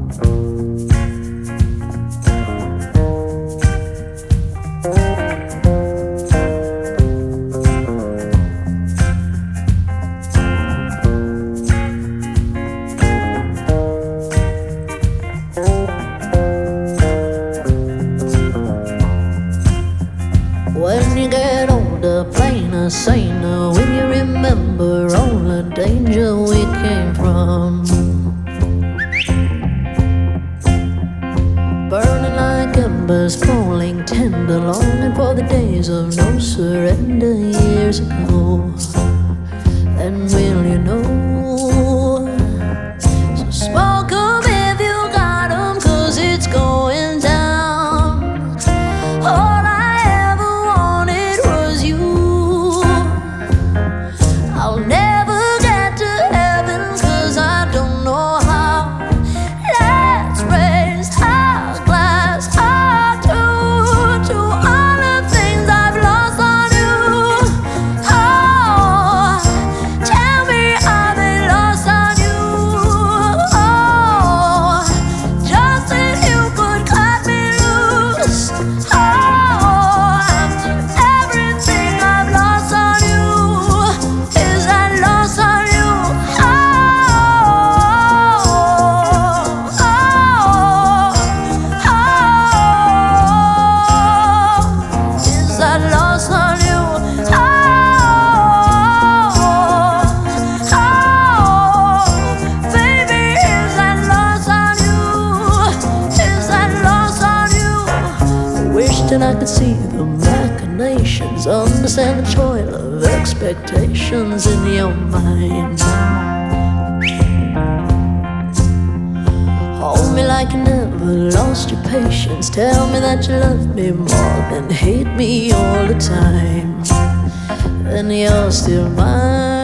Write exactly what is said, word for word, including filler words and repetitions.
When you get older, plainer, saner, when you remember all the danger we came from, burning like embers, falling tender, longing for the days of no surrender years ago. And will you know? So smoke 'em if you got 'em, 'cause it's going down. All I ever wanted was you. I'll never get to heaven, 'cause I don't know how. Let's raise our glass up to, to all the things I've lost on you. Oh, tell me, are they lost on you? Oh, just if you could cut me loose. Oh, after everything I've lost on you, is that lost on you? Oh, oh, oh, is that lost on you? Oh, oh, baby, is that lost on you? Is that lost on you? I wish that I could see the machinations, understand the toil of expectations in your mind. Hold me like you never lost your patience. Tell me that you love me more than hate me all the time. And you're still mine.